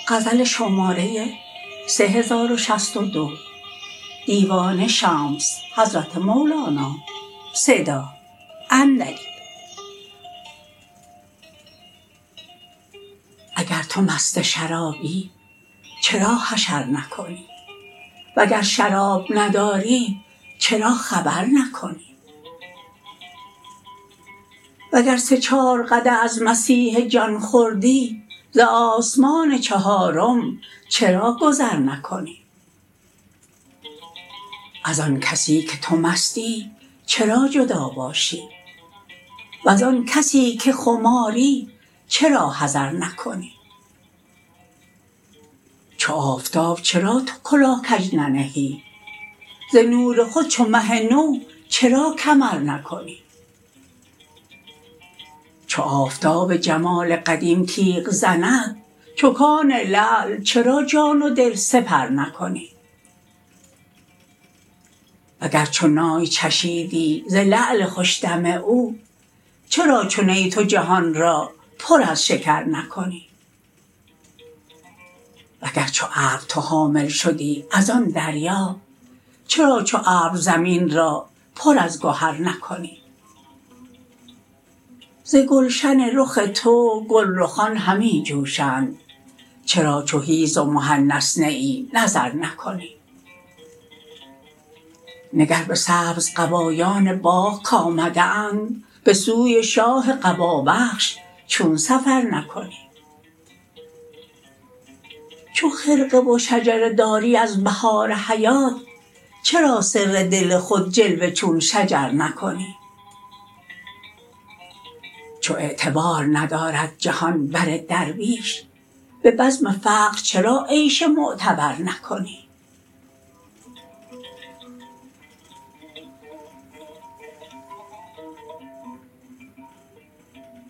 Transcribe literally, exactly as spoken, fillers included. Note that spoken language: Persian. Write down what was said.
غزل شماره سه هزار و شصت و دو دیوان شمس حضرت مولانا صدا عندلیب. اگر تو مست شرابی چرا حشر نکنی؟ وگر شراب نداری چرا خبر نکنی؟ وگر سه چار قدح از مسیح جان خوردی، ز آسمان چهارم چرا گذر نکنی؟ از آن کسی که تو مستی چرا جدا باشی؟ وز آن کسی که خماری چرا حذر نکنی؟ چو آفتاب چرا تو کلاه کژ ننهی؟ ز نور خود چو مه نو چرا کمر نکنی؟ چو آفتاب جمال قدیم تیغ زند، چو کان لعل چرا جان و دل سپر نکنی؟ وگر چو نای چشیدی ز لعل خوش دم او، چرا چو نی تو جهان را پر از شکر نکنی؟ وگر چو ابر تو حامل شدی از آن دریا، چرا چو ابر زمین را پر از گهر نکنی؟ ز گلشن رخ تو گلرخان همی جوشند، چرا چو حیز و محنث نه ای نظر نکنی؟ نگر به سبز قبایان باغ کآمده اند، به سوی شاه قبابخش چون سفر نکنی؟ چو خرقه و شجره داری از بهار حیات، چرا سر دل خود جلوه چون شجر نکنی؟ چو اعتبار ندارد جهان بر درویش، به بزم فقر چرا عیش معتبر نکنی؟